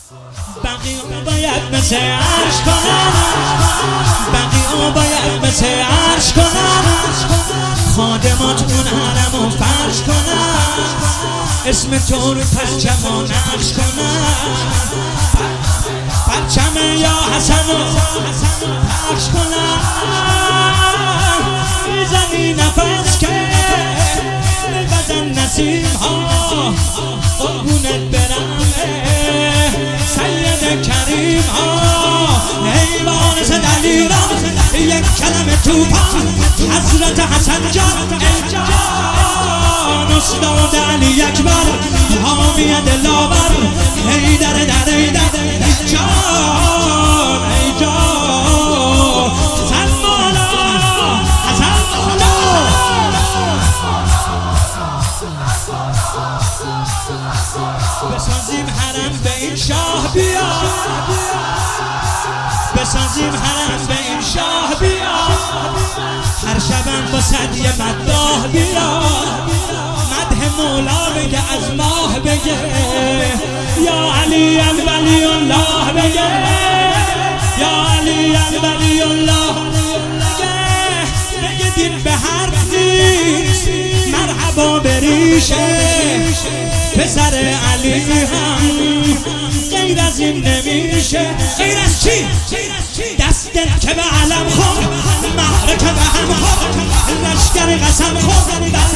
بقیه باید مثل عرش کنن، بقیه باید مثل عرش کنن، خادماتون حرمو فرش کنن، اسم تو رو پرچم و نقش کنن، پرچم یا حسن و پخش کنن، میزنی نفس که بزن نسیم ها قربونت برم سید کریم ها حیوان دلیرم یک کلمه توفان حضرت حسن جان ای جان استاد علی اکبر حامی دلاور حیدر در حیدر ای جان ای جان حسن مولا حسن مولا بسازیم حرم به این شاه بیا، بسازیم حرم به این شاه بیا، هر شبم با صدیه مداح بیا، مدح مولا بگه از ماه بگه یا علی ولی الله بگه یا علی ولی الله بگه دین به حرف نیست مرحبا بریشه پسر علی هم غیر از این نمیشه. غیر از چی؟ دست که به علم خود مهره که به هم خود لشکر قسم خود